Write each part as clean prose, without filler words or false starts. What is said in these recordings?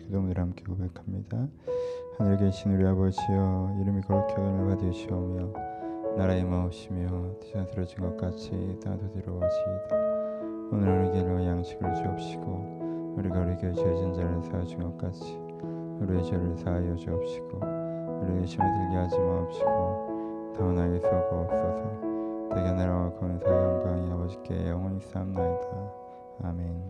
기도문을 함께 고백합니다. 하늘에 계신 우리 아버지여, 이름이 거룩히 여김을 받으시오며 나라의 마옵시며 뜻은 들어진 것 같이 땅에도 이루어지이다. 오늘 우리에게 양식을 주옵시고 우리가 우리에게 죄진 자를 사하신 것 같이 우리의 죄를 사하여 주옵시고 우리의 시험에 들게 하지 마옵시고 다만 악에서 구하옵소서. 대개 나라와 권세와 영광이 아버지께 영원히 쌓옵나이다. 아멘.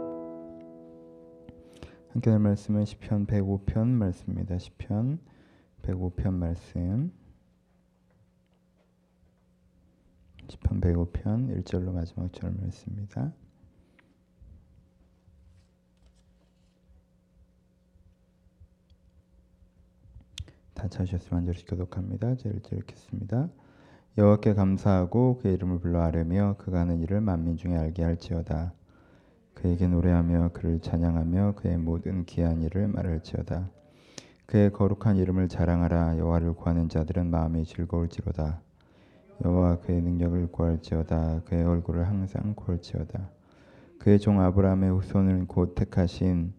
함께 할 말씀은 시편 105편 말씀입니다. 시편 105편 말씀. 시편 105편 1절로 마지막 절 말씀입니다. 다 찾으셨으면 한 절씩 교독합니다. 제 1절 읽겠습니다. 여호와께 감사하고 그의 이름을 불러 아뢰며 그가 하는 일을 만민 중에 알게 할지어다. 그에게 노래하며 그를 찬양하며 그의 모든 기이한 일을 말할지어다. 그의 거룩한 이름을 자랑하라. 여호와를 구하는 자들은 마음이 즐거울지로다. 여호와 그의 능력을 구할지어다. 그의 얼굴을 항상 구할지어다. 그의 종 아브라함의 후손은 곧 택하신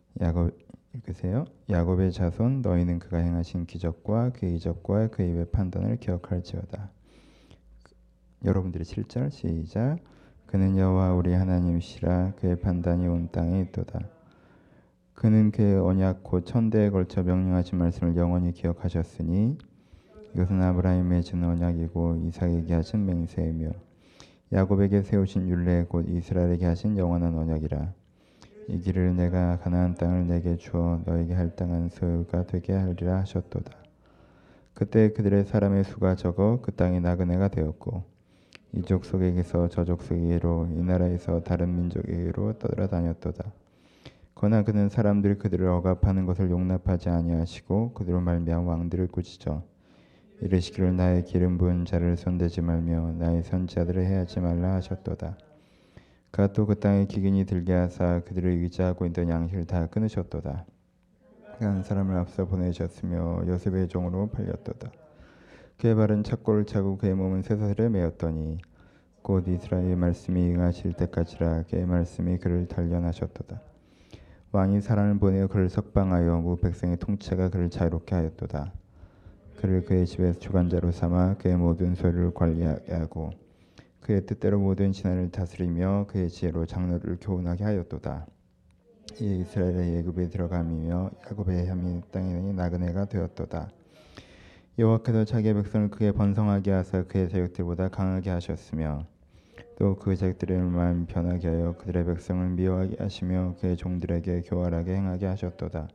야곱의 자손 너희는 그가 행하신 기적과 그의 이적과 그의 입의 판단을 기억할지어다. 여러분들이 7절 시작. 그는 여호와 우리 하나님이시라. 그의 판단이 온 땅에 있도다. 그는 그의 언약 곧 천대에 걸쳐 명령하신 말씀을 영원히 기억하셨으니 이것은 아브라함이 맺은 언약이고 이삭에게 하신 맹세이며 야곱에게 세우신 율례 곧 이스라엘에게 하신 영원한 언약이라. 이 길을 내가 가나안 땅을 내게 주어 너에게 할당한 소유가 되게 하리라 하셨도다. 그때 그들의 사람의 수가 적어 그 땅이 나그네가 되었고 이 족속에게서 저 족속에게로 이 나라에서 다른 민족에게로 떠돌아다녔도다. 그러나 그는 사람들이 그들을 억압하는 것을 용납하지 아니하시고 그들로 말미암아 왕들을 꾸짖어 이르시기를 나의 기름 부은 자를 손대지 말며 나의 선지자들을 해하지 말라 하셨도다. 그가 또 그 땅에 기근이 들게 하사 그들을 의지하고 있던 양식을 다 끊으셨도다. 그가 한 사람을 앞서 보내셨으며 요셉의 종으로 팔렸도다. 그의 발은 착고를 차고 그의 몸은 쇠사슬에 매였더니 곧 이스라엘의 말씀이 응하실 때까지라. 그의 말씀이 그를 단련하셨도다. 왕이 사람을 보내어 그를 석방하여 무 백성의 통치자가 그를 자유롭게 하였도다. 그를 그의 집에서 주관자로 삼아 그의 모든 소유를 관리하게 하고 그의 뜻대로 모든 신하를 다스리며 그의 지혜로 장로를 교훈하게 하였도다. 이 이스라엘의 예굽에 들어감이며 야곱의 혐이 땅에 나그네가 되었도다. 여호와께서 자기의 백성을 크게 번성하게 하사 그의 자식들보다 강하게 하셨으며 또 그 자식들의 마음 변하게 하여 그들의 백성을 미워하게 하시며 그의 종들에게 교활하게 행하게 하셨도다.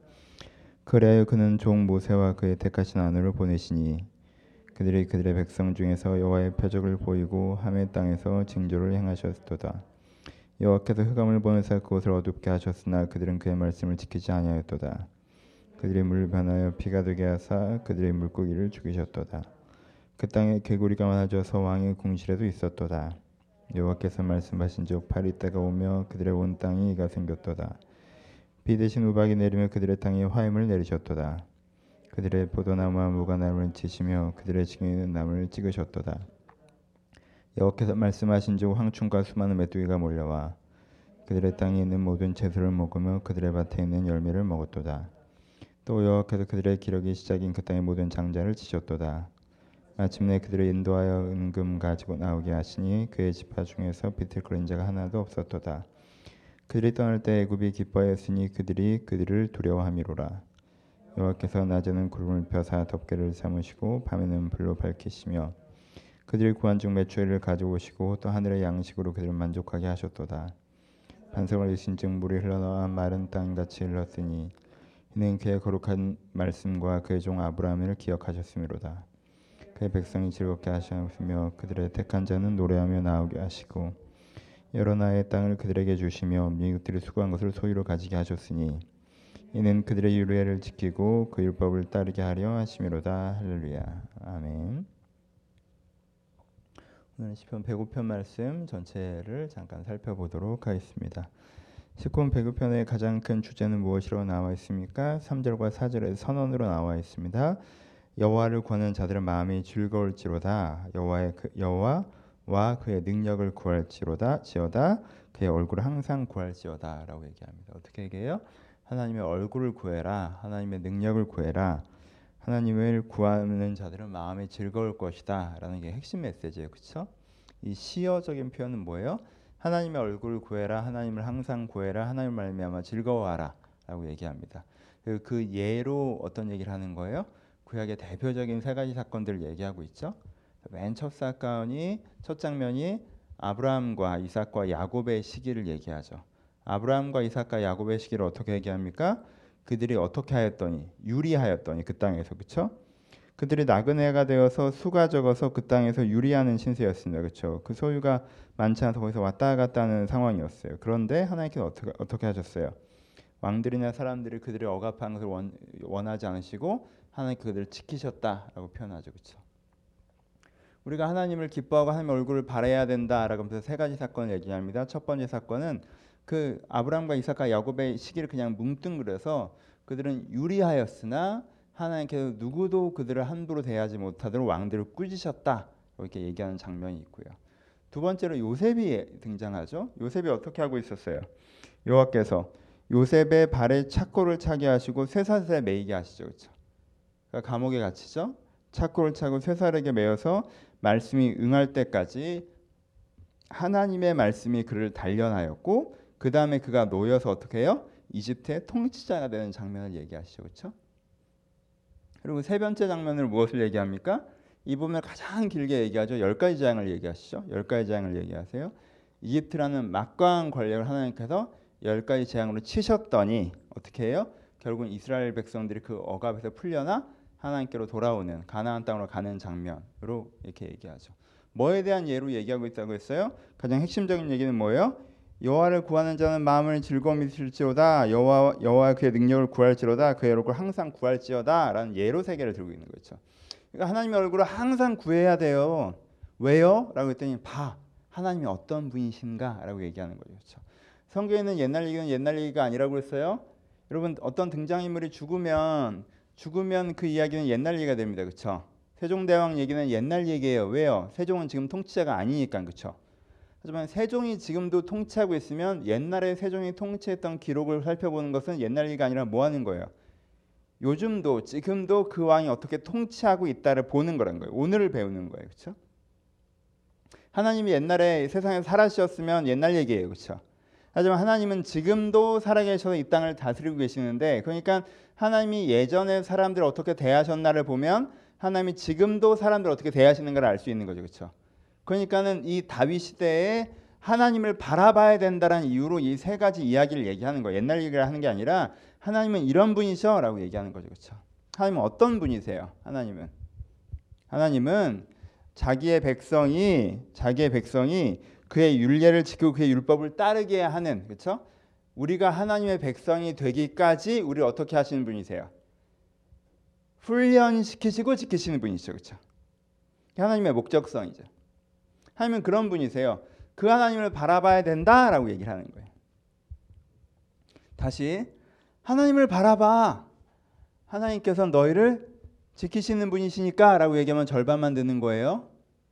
그래야 그는 종 모세와 그의 택하신 아노를 보내시니 그들이 그들의 백성 중에서 여호와의 표적을 보이고 함의 땅에서 징조를 행하셨도다. 여호와께서 흑암을 보내사 그곳을 어둡게 하셨으나 그들은 그의 말씀을 지키지 아니하였도다. 그들의 물을 변하여 피가 되게 하사 그들의 물고기를 죽이셨도다. 그 땅에 개구리가 많아져서 왕의 궁실에도 있었도다. 여호와께서 말씀하신즉 파리 때가 오며 그들의 온 땅이 이가 생겼도다. 비 대신 우박이 내리며 그들의 땅에 화염을 내리셨도다. 그들의 포도나무와 무화과나무를 치시며 그들의 징에 있는 나무를 찍으셨도다. 여호와께서 말씀하신즉 황충과 수많은 메뚜기가 몰려와 그들의 땅에 있는 모든 채소를 먹으며 그들의 밭에 있는 열매를 먹었도다. 또 여호와께서 그들의 기력이 시작인 그 땅의 모든 장자를 치셨도다. 마침내 그들을 인도하여 은금 가지고 나오게 하시니 그의 지파 중에서 비틀거린 자가 하나도 없었도다. 그들이 떠날 때 애굽이 기뻐하였으니 그들이 그들을 두려워함이로라. 여호와께서 낮에는 구름을 펴사 덮개를 삼으시고 밤에는 불로 밝히시며 그들을 구한 중 메추리를 가져오시고 또 하늘의 양식으로 그들을 만족하게 하셨도다. 반석을 이신 즉 물이 흘러나와 마른 땅같이 흘렀으니 이는 그의 거룩한 말씀과 그의 종 아브라함을 기억하셨음이로다. 그의 백성이 즐겁게 하셨으며 그들의 택한 자는 노래하며 나오게 하시고 여러 나라의 땅을 그들에게 주시며 민족들이 수고한 것을 소유로 가지게 하셨으니 이는 그들의 율례를 지키고 그 율법을 따르게 하려 하심이로다. 할렐루야. 아멘. 오늘 시편 105편 말씀 전체를 잠깐 살펴보도록 하겠습니다. 시편 105편의 가장 큰 주제는 무엇이로 나와 있습니까? 3절과 4절의 선언으로 나와 있습니다. 여호와를 구하는 자들의 마음이 즐거울지로다. 여호와와 그의 능력을 구할지로다. 지어다. 그의 얼굴을 항상 구할지어다 라고 얘기합니다. 어떻게 얘기해요? 하나님의 얼굴을 구해라. 하나님의 능력을 구해라. 하나님을 구하는 자들은 마음이 즐거울 것이다 라는 게 핵심 메시지예요. 그렇죠? 이 시어적인 표현은 뭐예요? 하나님의 얼굴을 구해라. 하나님을 항상 구해라. 하나님 말미암아 즐거워하라 라고 얘기합니다. 그 예로 어떤 얘기를 하는 거예요? 구약의 대표적인 세 가지 사건들을 얘기하고 있죠. 맨 첫 사건이, 첫 장면이 아브라함과 이삭과 야곱의 시기를 얘기하죠. 아브라함과 이삭과 야곱의 시기를 어떻게 얘기합니까? 그들이 어떻게 하였더니, 유리하였더니 그 땅에서, 그렇죠? 그들이 나그네가 되어서 수가 적어서 그 땅에서 유리하는 신세였습니다. 그렇죠? 그 소유가 많지 않아서 거기서 왔다 갔다 하는 상황이었어요. 그런데 하나님께서 어떻게 하셨어요? 왕들이나 사람들이 그들이 억압하는 것을 원하지 않으시고 하나님 그들을 지키셨다라고 표현하죠. 그렇죠? 우리가 하나님을 기뻐하고 하나님의 얼굴을 바라야 된다라고 하면서 세 가지 사건을 얘기합니다. 첫 번째 사건은 그 아브라함과 이삭과 야곱의 시기를 그냥 뭉뚱그려서 그들은 유리하였으나 하나님께서 누구도 그들을 함부로 대하지 못하도록 왕들을 꾸짖으셨다 이렇게 얘기하는 장면이 있고요. 두 번째로 요셉이 등장하죠. 요셉이 어떻게 하고 있었어요? 여호와께서 요셉의 발에 착고를 차게 하시고 쇠사슬에 매이게 하시죠. 그렇죠? 그러니까 감옥에 갇히죠. 착고를 차고 쇠사슬에 매어서 말씀이 응할 때까지 하나님의 말씀이 그를 단련하였고 그 다음에 그가 놓여서 어떻게 해요? 이집트의 통치자가 되는 장면을 얘기하시죠. 그렇죠? 그리고 세 번째 장면을 무엇을 얘기합니까? 이 부분을 가장 길게 얘기하죠. 10가지 재앙을 얘기하시죠. 10가지 재앙을 얘기하세요. 이집트라는 막강한 권력을 하나님께서 10가지 재앙으로 치셨더니 어떻게 해요? 결국은 이스라엘 백성들이 그 억압에서 풀려나 하나님께로 돌아오는 가나안 땅으로 가는 장면으로 이렇게 얘기하죠. 뭐에 대한 예로 얘기하고 있다고 했어요? 가장 핵심적인 얘기는 뭐예요? 여호와를 구하는 자는 마음을 즐거움이 있을지로다. 여호와 그의 능력을 구할지로다. 그의 얼굴을 항상 구할지어다라는 예로 세계를 들고 있는 거죠. 그러니까 하나님의 얼굴을 항상 구해야 돼요. 왜요? 라고 했더니 봐. 하나님이 어떤 분이신가라고 얘기하는 거죠. 그렇죠? 성경에는 옛날 얘기는 옛날 얘기가 아니라고 했어요. 여러분 어떤 등장인물이 죽으면 그 이야기는 옛날 얘기가 됩니다. 그렇죠? 세종대왕 얘기는 옛날 얘기예요. 왜요? 세종은 지금 통치자가 아니니까. 그렇죠? 하지만 세종이 지금도 통치하고 있으면 옛날에 세종이 통치했던 기록을 살펴보는 것은 옛날 얘기가 아니라 뭐 하는 거예요? 요즘도 지금도 그 왕이 어떻게 통치하고 있다를 보는 거라는 거예요. 오늘을 배우는 거예요. 그렇죠? 하나님이 옛날에 세상에 살아계셨으면 옛날 얘기예요. 그렇죠? 하지만 하나님은 지금도 살아계셔서 이 땅을 다스리고 계시는데 그러니까 하나님이 예전에 사람들을 어떻게 대하셨나를 보면 하나님이 지금도 사람들을 어떻게 대하시는가를 알 수 있는 거죠. 그렇죠? 그러니까는 이 다윗 시대에 하나님을 바라봐야 된다는 이유로 이 세 가지 이야기를 얘기하는 거예요. 옛날 얘기를 하는 게 아니라 하나님은 이런 분이셔라고 얘기하는 거죠. 그렇죠? 하나님은 어떤 분이세요? 하나님은 자기의 백성이 그의 율례를 지키고 그의 율법을 따르게 하는, 그렇죠? 우리가 하나님의 백성이 되기까지 우리를 어떻게 하시는 분이세요? 훈련시키시고 지키시는 분이죠. 그렇죠? 하나님의 목적성이죠. 하나님은 그런 분이세요. 그 하나님을 바라봐야 된다라고 얘기를 하는 거예요. 다시 하나님을 바라봐. 하나님께서 너희를 지키시는 분이시니까 라고 얘기하면 절반만 듣는 거예요.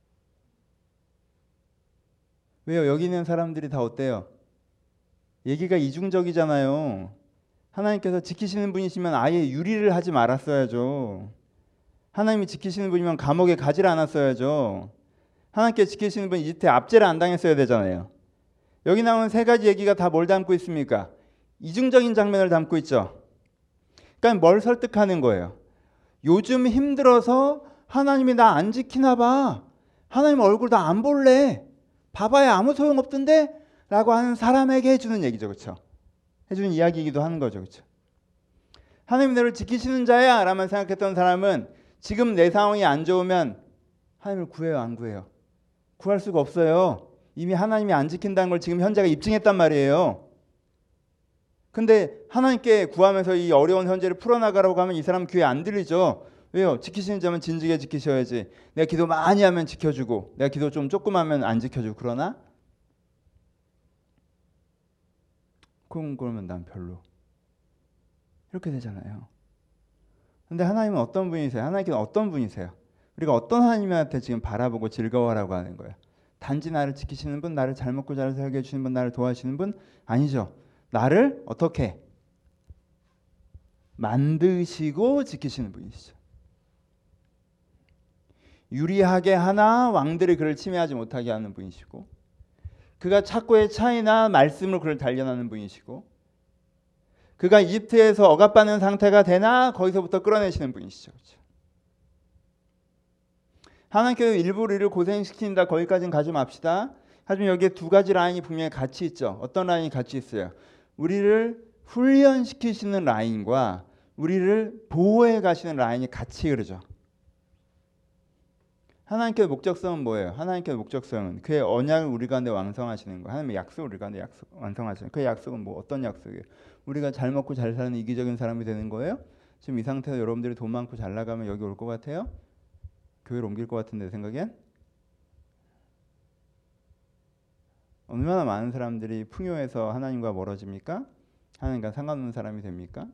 왜요? 여기 있는 사람들이 다 어때요? 얘기가 이중적이잖아요. 하나님께서 지키시는 분이시면 아예 유리를 하지 말았어야죠. 하나님이 지키시는 분이면 감옥에 가지 않았어야죠. 하나님께 지키시는 분 이집트에 압제를 안 당했어야 되잖아요. 여기 나오는 세 가지 얘기가 다 뭘 담고 있습니까? 이중적인 장면을 담고 있죠. 그러니까 뭘 설득하는 거예요? 요즘 힘들어서 하나님이 나 안 지키나 봐. 하나님 얼굴 나 안 볼래. 봐봐야 아무 소용없던데? 라고 하는 사람에게 해주는 얘기죠. 그렇죠? 해주는 이야기이기도 하는 거죠. 그렇죠? 하나님이 너를 지키시는 자야 라만 생각했던 사람은 지금 내 상황이 안 좋으면 하나님을 구해요? 안 구해요? 구할 수가 없어요. 이미 하나님이 안 지킨다는 걸 지금 현재가 입증했단 말이에요. 근데 하나님께 구하면서 이 어려운 현재를 풀어나가라고 하면 이 사람 귀에 안 들리죠. 왜요? 지키시는 자면 진지하게 지키셔야지. 내가 기도 많이 하면 지켜주고 내가 기도 좀 조금 하면 안 지켜주고 그러나? 그러면 난 별로. 이렇게 되잖아요. 근데 하나님은 어떤 분이세요? 하나님께서 어떤 분이세요? 우리가 어떤 하나님한테 지금 바라보고 즐거워하라고 하는 거예요? 단지 나를 지키시는 분, 나를 잘 먹고 잘 살게 해주시는 분, 나를 도와주시는 분? 아니죠. 나를 어떻게? 만드시고 지키시는 분이시죠. 유리하게 하나 왕들이 그를 침해하지 못하게 하는 분이시고, 그가 착고의 차이나 말씀으로 그를 단련하는 분이시고, 그가 이집트에서 억압받는 상태가 되나 거기서부터 끌어내시는 분이시죠. 그렇죠? 하나님께서 일부 우리를 고생시킨다, 거기까지는 가지 맙시다. 하지만 여기에 두 가지 라인이 분명히 같이 있죠. 어떤 라인이 같이 있어요? 우리를 훈련시키시는 라인과 우리를 보호해 가시는 라인이 같이 흐르죠. 하나님께의 목적성은 뭐예요? 하나님께의 목적성은 그의 언약을 우리 가운데 완성하시는 거예요. 하나님의 약속을 우리 가운데 완성하시는 거예요. 그의 약속은 뭐 어떤 약속이에요? 우리가 잘 먹고 잘 사는 이기적인 사람이 되는 거예요? 지금 이 상태에서 여러분들이 돈 많고 잘 나가면 여기 올 것 같아요? 교회를 옮길 것 같은데 생각엔? 얼마나 많은 사람들이 풍요해서 하나님과 멀어집니까? 하나님과 상관없는 사람이 됩니까?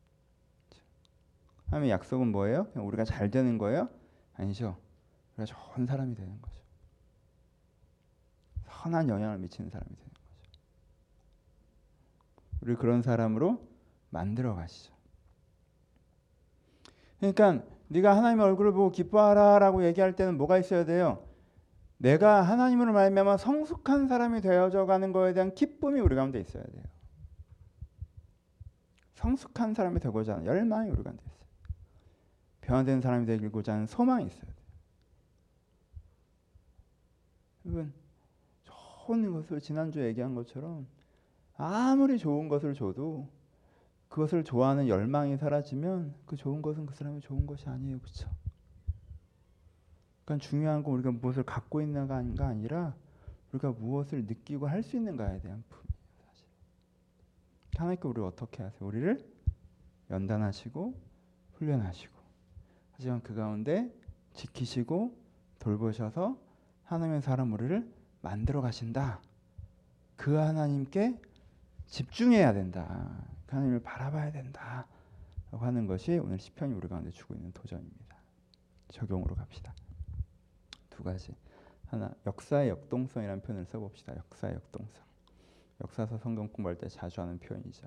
하나님의 약속은 뭐예요? 그냥 우리가 잘 되는 거예요? 아니죠. 우리가 좋은 사람이 되는 거죠. 선한 영향을 미치는 사람이 되는 거죠. 우리 그런 사람으로 만들어 가시죠. 그러니까 네가 하나님의 얼굴을 보고 기뻐하라라고 얘기할 때는 뭐가 있어야 돼요? 내가 하나님으로 말미암아 성숙한 사람이 되어져 가는 거에 대한 기쁨이 우리 가운데 있어야 돼요. 성숙한 사람이 되고자 하는 열망이 우리 가운데 있어요. 변화된 사람이 되고자 하는 소망이 있어야 돼요. 여러분, 좋은 것을 지난주에 얘기한 것처럼 아무리 좋은 것을 줘도 그것을 좋아하는 열망이 사라지면 그 좋은 것은 그 사람이 좋은 것이 아니에요. 그렇죠? 그러니까 중요한 건 우리가 무엇을 갖고 있는가 아니라 우리가 무엇을 느끼고 할 수 있는가에 대한 품이에요. 사실. 하나님께 우리를 어떻게 하세요? 우리를 연단하시고 훈련하시고, 하지만 그 가운데 지키시고 돌보셔서 하나님의 사람 우리를 만들어 가신다. 그 하나님께 집중해야 된다. 그 하나님을 바라봐야 된다. 라고 하는 것이 오늘 시편이 우리 가운데 주고 있는 도전입니다. 적용으로 갑시다. 두 가지. 하나, 역사의 역동성이라는 표현을 써봅시다. 역사의 역동성. 역사서 성경 공부할 때 자주 하는 표현이죠.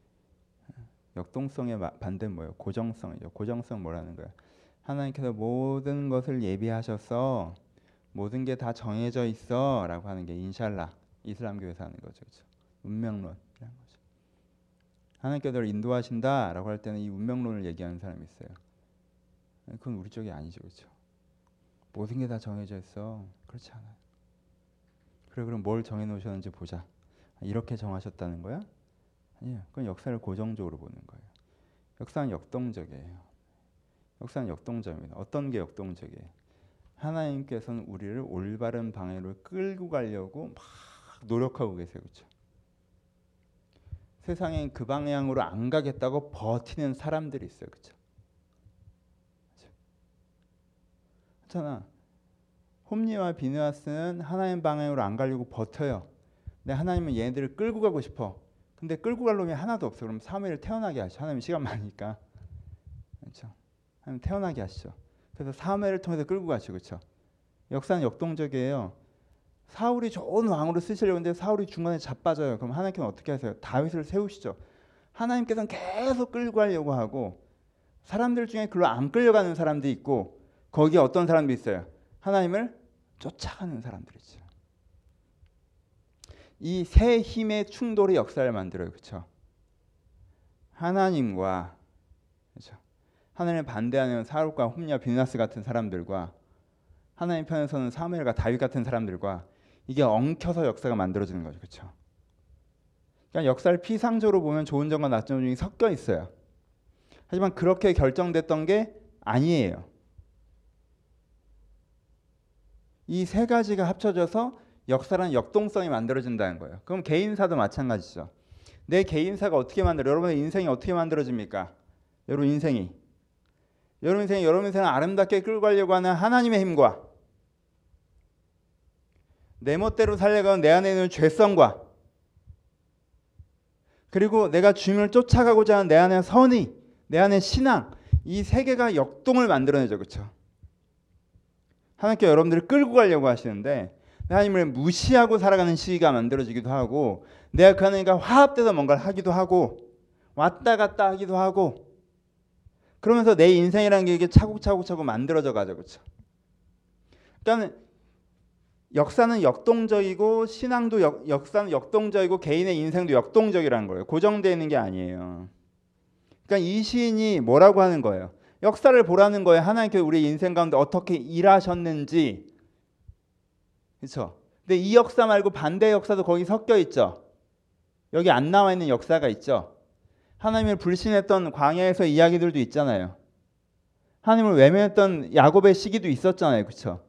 역동성의 반대는 뭐예요? 고정성이죠. 고정성 뭐라는 거예요? 하나님께서 모든 것을 예비하셔서 모든 게 다 정해져 있어 라고 하는 게 인샬라, 이슬람교에서 하는 거죠. 그렇죠? 운명론이라는 거죠. 하나님께서 너를 인도하신다 라고 할 때는 이 운명론을 얘기하는 사람이 있어요. 그건 우리 쪽이 아니죠. 그렇죠? 모든 게 다 정해져 있어. 그렇지 않아요. 그래, 그럼 뭘 정해놓으셨는지 보자. 이렇게 정하셨다는 거야? 아니에요. 그건 역사를 고정적으로 보는 거예요. 역사는 역동적이에요. 역사는 역동적입니다. 어떤 게 역동적이에요? 하나님께서는 우리를 올바른 방향으로 끌고 가려고 막 노력하고 계세요. 그렇죠? 세상엔 그 방향으로 안 가겠다고 버티는 사람들이 있어요. 그렇죠? 그렇잖아. 홈리와 비느하스는 하나님 방향으로 안 가려고 버텨요. 근데 하나님은 얘네들을 끌고 가고 싶어. 근데 끌고 갈 놈이 하나도 없어. 그럼 사무엘을 태어나게 하시죠. 하나님 시간 많으니까. 그렇죠? 하나님 태어나게 하시죠. 그래서 사무엘을 통해서 끌고 가시죠. 그렇죠? 역사는 역동적이에요. 사울이 좋은 왕으로 쓰시려고 하는데 사울이 중간에 자빠져요. 그럼 하나님께서는 어떻게 하세요? 다윗을 세우시죠. 하나님께서는 계속 끌고 가려고 하고, 사람들 중에 글로 안 끌려가는 사람도 있고, 거기에 어떤 사람도 있어요. 하나님을 쫓아가는 사람들이죠. 이 세 힘의 충돌이 역사를 만들어요. 그렇죠? 하나님과, 그렇죠? 하나님을 반대하는 사울과 홈리와 비느하스 같은 사람들과, 하나님 편에서는 사무엘과 다윗 같은 사람들과, 이게 엉켜서 역사가 만들어지는 거죠. 그렇죠? 그러니까 역사를 피상적으로 보면 좋은 점과 나쁜 점이 섞여 있어요. 하지만 그렇게 결정됐던 게 아니에요. 이 세 가지가 합쳐져서 역사라는 역동성이 만들어진다는 거예요. 그럼 개인사도 마찬가지죠. 내 개인사가 어떻게 만들어요? 여러분의 인생이 어떻게 만들어집니까? 여러분 인생은 아름답게 끌고 가려고 하는 하나님의 힘과, 내 멋대로 살려가는 내 안에 있는 죄성과, 그리고 내가 주님을 쫓아가고자 하는 내 안의 선의, 내 안의 신앙, 이 세 개가 역동을 만들어내죠. 그렇죠? 하나님께 여러분들을 끌고 가려고 하시는데 하나님을 무시하고 살아가는 시기가 만들어지기도 하고, 내가 그 하나님과 화합돼서 뭔가를 하기도 하고, 왔다 갔다 하기도 하고, 그러면서 내 인생이라는 게 이게 차곡차곡 만들어져 가죠. 그렇죠? 그러니까 역사는 역동적이고 신앙도 역사는 역동적이고 개인의 인생도 역동적이라는 거예요. 고정되어 있는 게 아니에요. 그러니까 이 시인이 뭐라고 하는 거예요? 역사를 보라는 거예요. 하나님께서 우리 인생 가운데 어떻게 일하셨는지. 그렇죠? 근데 이 역사 말고 반대 역사도 거기 섞여 있죠. 여기 안 나와 있는 역사가 있죠. 하나님을 불신했던 광야에서 이야기들도 있잖아요. 하나님을 외면했던 야곱의 시기도 있었잖아요. 그렇죠?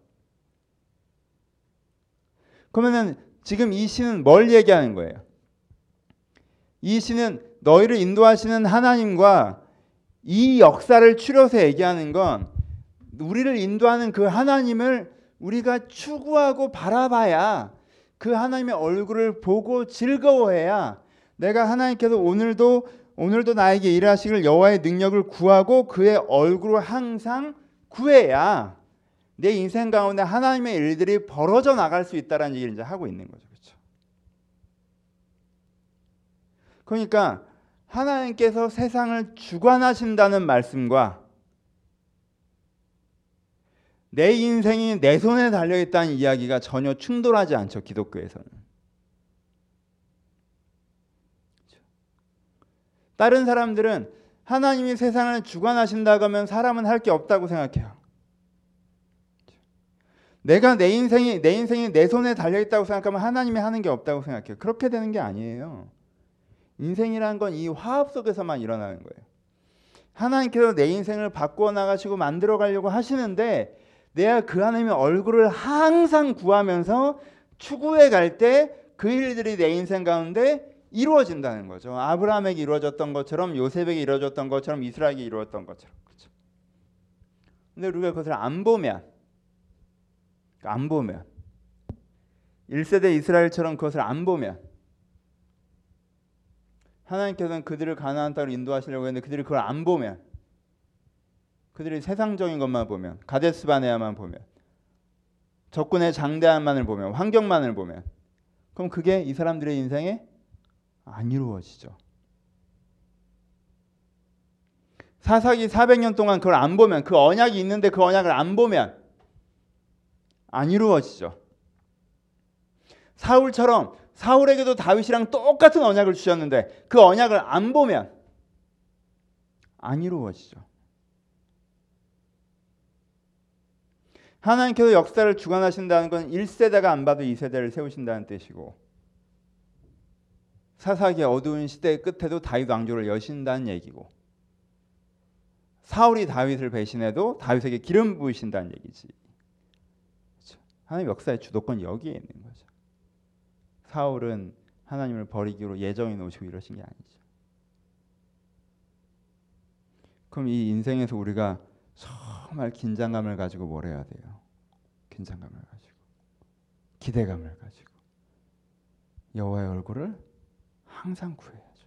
그러면은 지금 이 시는 뭘 얘기하는 거예요? 이 시는 너희를 인도하시는 하나님과 이 역사를 추려서 얘기하는 건 우리를 인도하는 그 하나님을 우리가 추구하고 바라봐야 그 하나님의 얼굴을 보고 즐거워해야 내가 하나님께서 오늘도 나에게 일하시길 여호와의 능력을 구하고 그의 얼굴을 항상 구해야 내 인생 가운데 하나님의 일들이 벌어져 나갈 수 있다는 얘기를 이제 하고 있는 거죠. 그렇죠? 그러니까 하나님께서 세상을 주관하신다는 말씀과 내 인생이 내 손에 달려있다는 이야기가 전혀 충돌하지 않죠. 기독교에서는. 다른 사람들은 하나님이 세상을 주관하신다고 하면 사람은 할 게 없다고 생각해요. 내가 내 인생이 내 손에 달려있다고 생각하면 하나님이 하는 게 없다고 생각해요. 그렇게 되는 게 아니에요. 인생이란 건 이 화합 속에서만 일어나는 거예요. 하나님께서 내 인생을 바꾸어 나가시고 만들어 가려고 하시는데 내가 그 하나님의 얼굴을 항상 구하면서 추구해 갈 때 그 일들이 내 인생 가운데 이루어진다는 거죠. 아브라함에게 이루어졌던 것처럼 요셉에게 이루어졌던 것처럼 이스라엘에게 이루어졌던 것처럼. 그렇죠? 근데 우리가 그것을 안 보면 1세대 이스라엘처럼 그것을 안 보면 하나님께서는 그들을 가나안 땅으로 인도하시려고 했는데 그들이 그걸 안 보면 그들이 세상적인 것만 보면 가데스바네아만 보면 적군의 장대함만을 보면 환경만을 보면 그럼 그게 이 사람들의 인생에 안 이루어지죠. 사사기 400년 동안 그걸 안 보면 그 언약이 있는데 그 언약을 안 보면 안 이루어지죠. 사울처럼 사울에게도 다윗이랑 똑같은 언약을 주셨는데 그 언약을 안 보면 안 이루어지죠. 하나님께서 역사를 주관하신다는 건 1세대가 안 봐도 2세대를 세우신다는 뜻이고 사사기의 어두운 시대의 끝에도 다윗 왕조를 여신다는 얘기고 사울이 다윗을 배신해도 다윗에게 기름 부으신다는 얘기지. 그렇죠? 하나님 역사의 주도권이 여기에 있는 거죠. 사울은 하나님을 버리기로 예정해 놓으시고 이러신 게 아니죠. 그럼 이 인생에서 우리가 정말 긴장감을 가지고 뭘 해야 돼요? 긴장감을 가지고 기대감을 가지고 여호와의 얼굴을 항상 구해야죠.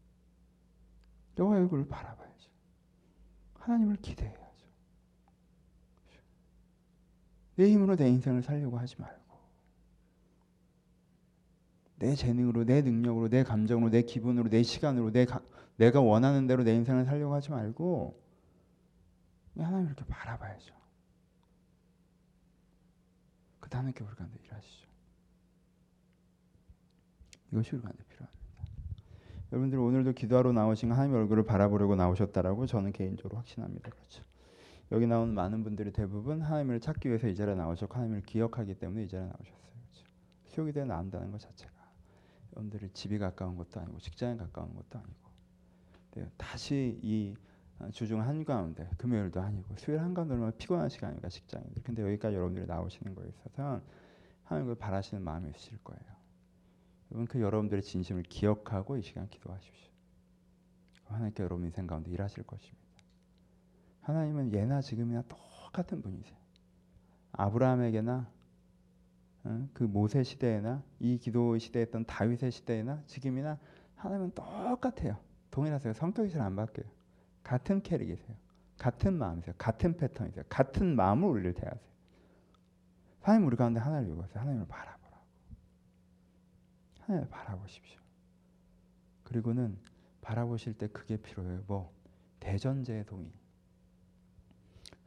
여호와의 얼굴을 바라봐야죠. 하나님을 기대해야죠. 내 힘으로 내 인생을 살려고 하지 말고 내 재능으로 내 능력으로 내 감정으로 내 기분으로 내 시간으로 내가 원하는 대로 내 인생을 살려고 하지 말고 하나님을 이렇게 바라봐야죠. 그 하나님께 우리 가운데 일하시죠. 이것이 우리 가운데 필요합니다. 여러분들 오늘도 기도하러 나오신 하나님의 얼굴을 바라보려고 나오셨다라고 저는 개인적으로 확신합니다. 그렇죠. 여기 나온 많은 분들이 대부분 하나님을 찾기 위해서 이 자리에 나오셨고 하나님을 기억하기 때문에 이 자리에 나오셨어요. 그렇죠. 수요기대에 나온다는 것 자체가 여러분들이 집이 가까운 것도 아니고 직장에 가까운 것도 아니고 다시 이 주중 한가운데 금요일도 아니고 수요일 한가운데 얼마나 피곤한 시간입니까 직장인들. 근데 여기까지 여러분들이 나오시는 거에 있어서 하나님을 바라시는 마음이 있으실 거예요. 여러분 그 여러분들의 진심을 기억하고 이 시간 기도하십시오. 하나님께 여러분 인생 가운데 일하실 것입니다. 하나님은 예나 지금이나 똑같은 분이세요. 아브라함에게나 그 모세 시대에나 이 기도 시대에 있던 다윗의 시대에나 지금이나 하나님은 똑같아요. 동일하세요. 성격이 잘 안 바뀌어요. 같은 캐릭이세요. 같은 마음이세요. 같은 패턴이세요. 같은 마음으로 우리를 대하세요. 하나님 우리 가운데 하나님을 요구하세요. 하나님을 바라보라고. 하나님을 바라보십시오. 그리고는 바라보실 때 그게 필요해요. 뭐 대전제의 동의.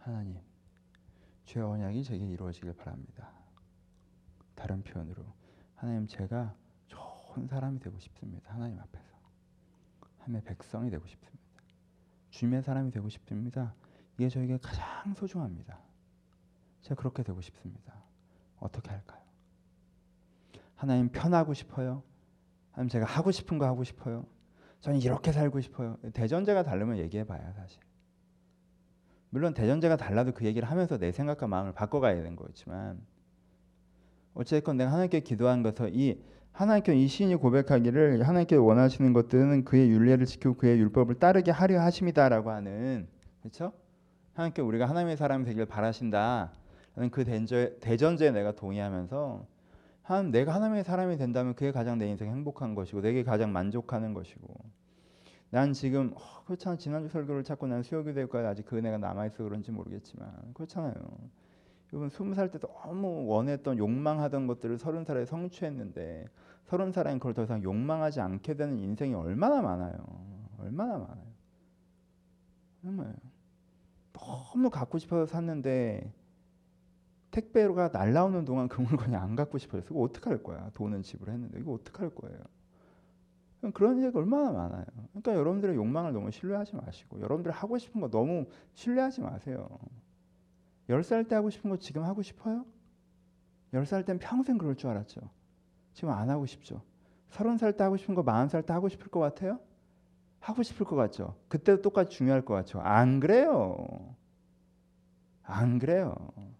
하나님, 주의 언약이 제게 이루어지길 바랍니다. 다른 표현으로 하나님, 제가 좋은 사람이 되고 싶습니다. 하나님 앞에서 하나님의 백성이 되고 싶습니다. 주님의 사람이 되고 싶습니다. 이게 저에게 가장 소중합니다. 제가 그렇게 되고 싶습니다. 어떻게 할까요? 하나님, 편하고 싶어요. 하나님, 제가 하고 싶은 거 하고 싶어요. 저는 이렇게 살고 싶어요. 대전제가 다르면 얘기해봐야 사실. 물론 대전제가 달라도 그 얘기를 하면서 내 생각과 마음을 바꿔가야 되는 거지만, 어쨌건 내가 하나님께 기도한 것은 하나님께 이 시인이 고백하기를 하나님께 원하시는 것들은 그의 율례를 지키고 그의 율법을 따르게 하려 하심이다라고 하는, 그렇죠? 하나님께 우리가 하나님의 사람이 되길 바라신다. 라는 그 대전제에 내가 동의하면서 내가 하나님의 사람이 된다면 그게 가장 내 인생 행복한 것이고 내게 가장 만족하는 것이고, 난 지금 그렇잖아, 지난주 설교를 찾고 난 수요기도회까지 아직 그 은혜가 남아있어 그런지 모르겠지만 그렇잖아요. 여러분 20살 때 너무 원했던 욕망하던 것들을 30살에 성취했는데 30살엔 그걸 더 이상 욕망하지 않게 되는 인생이 얼마나 많아요. 얼마나 많아요. 정말 너무 갖고 싶어서 샀는데 택배가 날라오는 동안 그 물건이 안 갖고 싶어서 이거 어떡할 거야. 돈은 지불했는데 이거 어떡할 거예요. 그런 얘기가 얼마나 많아요. 그러니까 여러분들의 욕망을 너무 신뢰하지 마시고 여러분들이 하고 싶은 거 너무 신뢰하지 마세요. 10살 때 하고 싶은 거 지금 하고 싶어요? 10살 땐 평생 그럴 줄 알았죠. 지금 안 하고 싶죠. 30살 때 하고 싶은 거 40살 때 하고 싶을 것 같아요? 하고 싶을 것 같죠. 그때도 똑같이 중요할 것 같죠. 안 그래요. 안 그래요.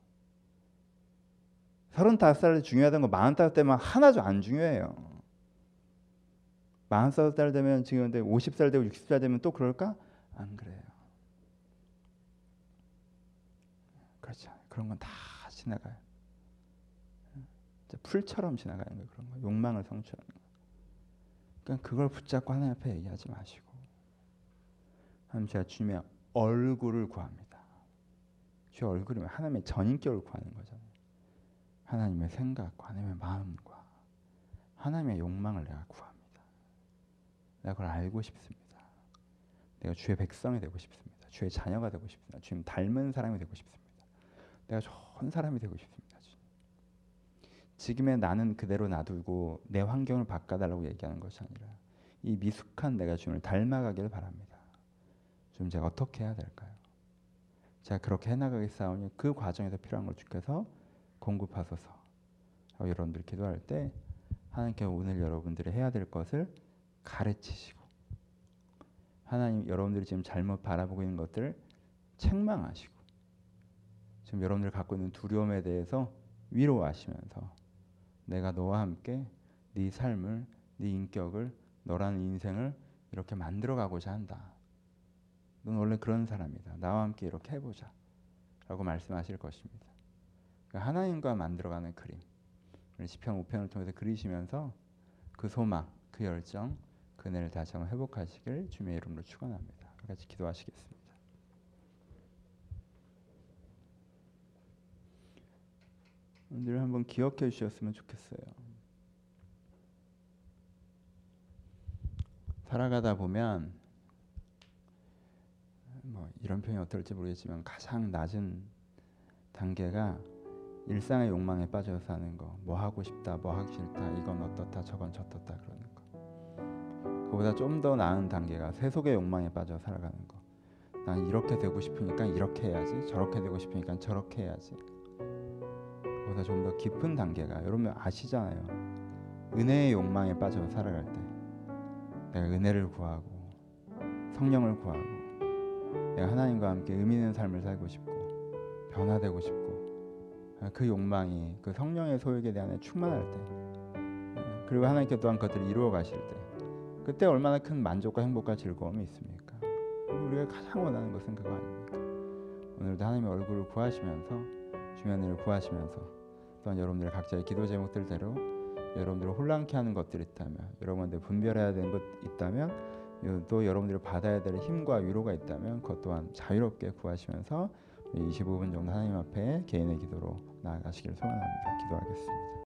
35살 때 중요하던 거 45살 때만 하나도 안 중요해요. 40살 되면 지금 50살 되고 60살 되면 또 그럴까? 안 그래요. 그렇죠. 그런 건 다 지나가요. 풀처럼 지나가는 거예요. 그런 거. 욕망을 성취하는 거. 그러니까 그걸 붙잡고 하나님 앞에 얘기하지 마시고, 하나님, 제가 주님의 얼굴을 구합니다. 주의 얼굴이면 하나님의 전인격을 구하는 거잖아요. 하나님의 생각과 하나님의 마음과 하나님의 욕망을 내가 구합니다. 내가 그걸 알고 싶습니다. 내가 주의 백성이 되고 싶습니다. 주의 자녀가 되고 싶습니다. 주님 닮은 사람이 되고 싶습니다. 내가 좋은 사람이 되고 싶습니다. 지금의 나는 그대로 놔두고 내 환경을 바꿔달라고 얘기하는 것이 아니라 이 미숙한 내가 주님을 닮아가길 바랍니다. 좀 제가 어떻게 해야 될까요? 제가 그렇게 해나가겠사오니 그 과정에서 필요한 걸 주께서 공급하소서. 여러분들 기도할 때 하나님께 오늘 여러분들이 해야 될 것을 가르치시고, 하나님 여러분들이 지금 잘못 바라보고 있는 것들을 책망하시고, 지금 여러분들이 갖고 있는 두려움에 대해서 위로하시면서 내가 너와 함께 네 삶을, 네 인격을, 너라는 인생을 이렇게 만들어가고자 한다. 넌 원래 그런 사람이다. 나와 함께 이렇게 해보자 라고 말씀하실 것입니다. 그러니까 하나님과 만들어가는 그림, 시편 5편을 통해서 그리시면서 그 소망, 그 열정, 그 은혜를 다시 한번 회복하시길 주님의 이름으로 축원합니다. 같이 기도하시겠습니다. 오늘 한번 기억해 주셨으면 좋겠어요. 살아가다 보면 이런 표현이 어떨지 모르겠지만 가장 낮은 단계가 일상의 욕망에 빠져 사는 거, 뭐 하고 싶다, 뭐 하기 싫다, 이건 어떻다, 저건 저떻다 그러는 거. 그보다 좀 더 나은 단계가 세속의 욕망에 빠져 살아가는 거. 난 이렇게 되고 싶으니까 이렇게 해야지, 저렇게 되고 싶으니까 저렇게 해야지. 그보다 좀 더 깊은 단계가, 여러분 아시잖아요. 은혜의 욕망에 빠져 살아갈 때 내가 은혜를 구하고 성령을 구하고 내가 하나님과 함께 의미 있는 삶을 살고 싶고 변화되고 싶고 그 욕망이 그 성령의 소욕에 대한 충만할 때, 그리고 하나님께 또한 그것들을 이루어 가실 때, 그때 얼마나 큰 만족과 행복과 즐거움이 있습니까? 우리가 가장 원하는 것은 그거 아닙니까? 오늘도 하나님의 얼굴을 구하시면서 주님의 은혜를 구하시면서 또한 여러분들의 각자의 기도 제목들대로 여러분들을 혼란케 하는 것들이 있다면, 여러분들 분별해야 되는 것 있다면, 또 여러분들이 받아야 될 힘과 위로가 있다면 그것 또한 자유롭게 구하시면서 25분 정도 하나님 앞에 개인의 기도로 나아가시기를 소원합니다. 기도하겠습니다.